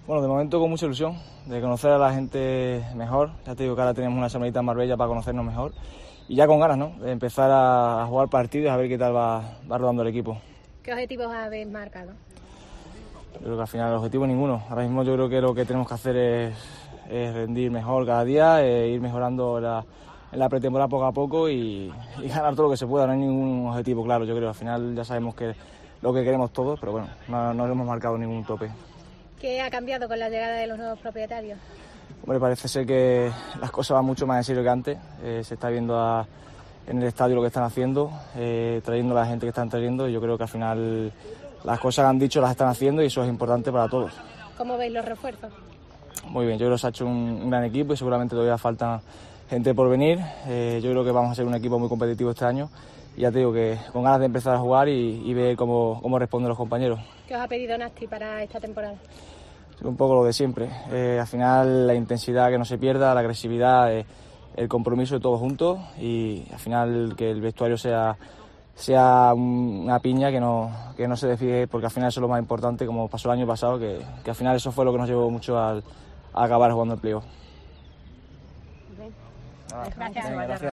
Bueno, de momento con mucha ilusión de conocer a la gente mejor. Ya te digo que ahora tenemos una semanita en Marbella para conocernos mejor. Y ya con ganas, ¿no?, de empezar a jugar partidos, a ver qué tal va rodando el equipo. ¿Qué objetivos habéis marcado? Yo creo que al final el objetivo ninguno. Ahora mismo yo creo que lo que tenemos que hacer es rendir mejor cada día, ir mejorando en la pretemporada poco a poco y ganar todo lo que se pueda. No hay ningún objetivo claro, yo creo. Al final ya sabemos que lo que queremos todos, pero bueno, no hemos marcado ningún tope. ¿Qué ha cambiado con la llegada de los nuevos propietarios? Hombre, parece ser que las cosas van mucho más en serio que antes. Se está viendo en el estadio lo que están haciendo, trayendo a la gente que están trayendo, y yo creo que al final las cosas que han dicho las están haciendo y eso es importante para todos. ¿Cómo veis los refuerzos? Muy bien, yo creo que se ha hecho un gran equipo y seguramente todavía falta gente por venir. Yo creo que vamos a ser un equipo muy competitivo este año y ya te digo que con ganas de empezar a jugar y ver cómo responden los compañeros. ¿Qué os ha pedido Nasti para esta temporada? Un poco lo de siempre. Al final la intensidad que no se pierda, la agresividad, el compromiso de todos juntos y al final que el vestuario sea una piña que no se desfíe, porque al final eso es lo más importante, como pasó el año pasado, que al final eso fue lo que nos llevó mucho a acabar jugando el playoff. Gracias.